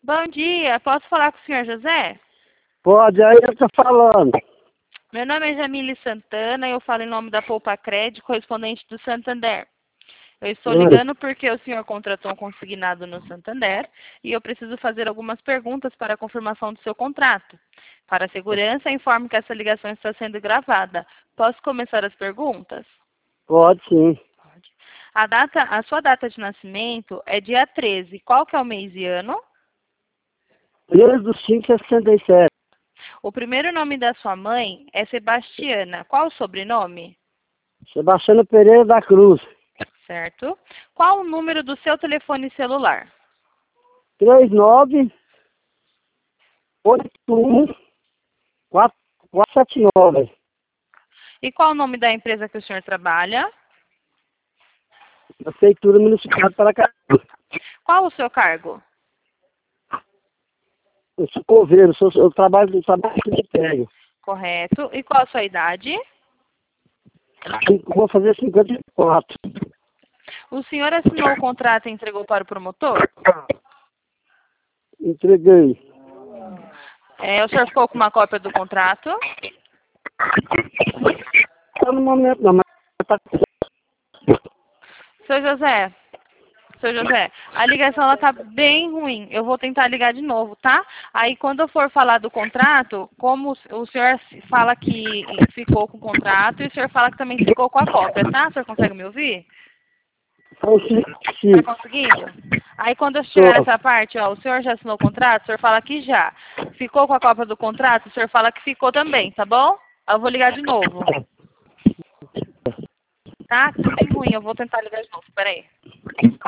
Bom dia, posso falar com o senhor José? Pode, aí eu tô falando. Meu nome é Jamile Santana, eu falo em nome da Poupa Crédito, correspondente do Santander. Eu estou ligando porque o senhor contratou um consignado no Santander e eu preciso fazer algumas perguntas para a confirmação do seu contrato. Para a segurança, informo que essa ligação está sendo gravada. Posso começar as perguntas? Pode sim. Pode. A sua data de nascimento é dia 13. Qual que é o mês e ano? 3/5/67. O primeiro nome da sua mãe é Sebastiana. Qual o sobrenome? Sebastiano Pereira da Cruz. Certo. Qual o número do seu telefone celular? 3981-4479. E qual o nome da empresa que o senhor trabalha? Prefeitura Municipal de Paracatu. Qual o seu cargo? Eu sou coveiro, eu trabalho de cemitério. Correto. E qual a sua idade? Vou fazer 54. O senhor assinou o contrato e entregou para o promotor? Entreguei. O senhor ficou com uma cópia do contrato? Tá no momento não, mas tá. Seu José, a ligação ela tá bem ruim. Eu vou tentar ligar de novo, tá? Aí quando eu for falar do contrato, como o senhor fala que ficou com o contrato e o senhor fala que também ficou com a cópia, tá? O senhor consegue me ouvir? Sim. Tá conseguindo? Aí quando eu chegar nessa parte, ó, o senhor já assinou o contrato, o senhor fala que já. Ficou com a cópia do contrato, o senhor fala que ficou também, tá bom? Eu vou ligar de novo. Tá? Tá bem ruim, eu vou tentar ligar de novo, peraí.